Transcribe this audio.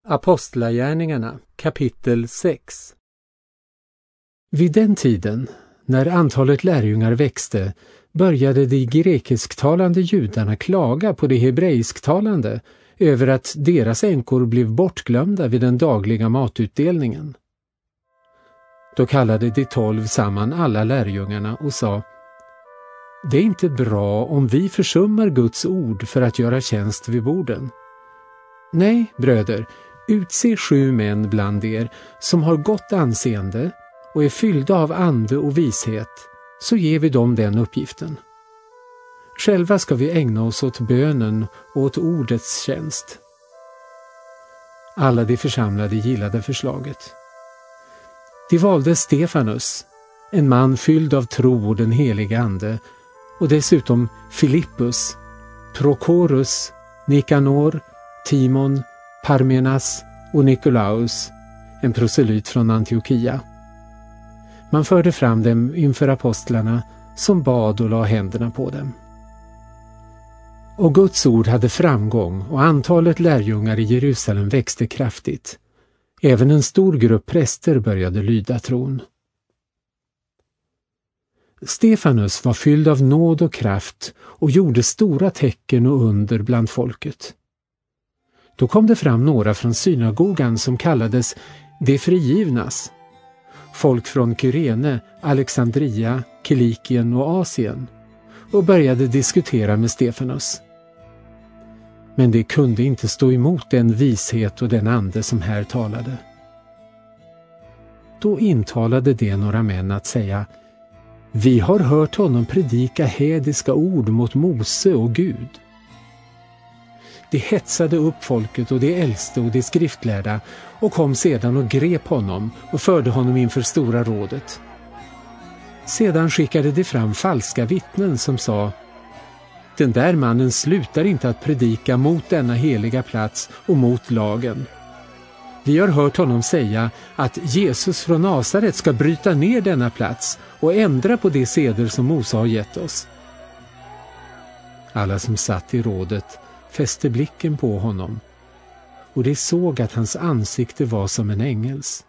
Apostlagärningarna kapitel 6. Vid den tiden, när antalet lärjungar växte, började de grekisktalande judarna klaga på de hebreisktalande över att deras änkor blev bortglömda vid den dagliga matutdelningen. Då kallade de 12 samman alla lärjungarna och sa: "Det är inte bra om vi försummar Guds ord för att göra tjänst vid borden. Nej, bröder, utse 7 män bland er som har gott anseende och är fyllda av ande och vishet, så ger vi dem den uppgiften. Själva ska vi ägna oss åt bönen och åt ordets tjänst." Alla de församlade gillade förslaget. De valde Stefanus, en man fylld av tro och den heliga ande, och dessutom Filippus, Prokorus, Nikanor, Timon, Parmenas och Nikolaus, en proselyt från Antiochia. Man förde fram dem inför apostlarna som bad och la händerna på dem. Och Guds ord hade framgång och antalet lärjungar i Jerusalem växte kraftigt. Även en stor grupp präster började lyda tron. Stefanus var fylld av nåd och kraft och gjorde stora tecken och under bland folket. Då kom det fram några från synagogan som kallades de frigivnas, folk från Kyrene, Alexandria, Kilikien och Asien, och började diskutera med Stefanus. Men de kunde inte stå emot den vishet och den ande som här talade. Då intalade de några män att säga: "Vi har hört honom predika hädiska ord mot Mose och Gud." De hetsade upp folket och de äldste och de skriftlärda och kom sedan och grep honom och förde honom inför stora rådet. Sedan skickade de fram falska vittnen som sa: "Den där mannen slutar inte att predika mot denna heliga plats och mot lagen. Vi har hört honom säga att Jesus från Nasaret ska bryta ner denna plats och ändra på de seder som Mose har gett oss." Alla som satt i rådet fäste blicken på honom, och de såg att hans ansikte var som en ängels.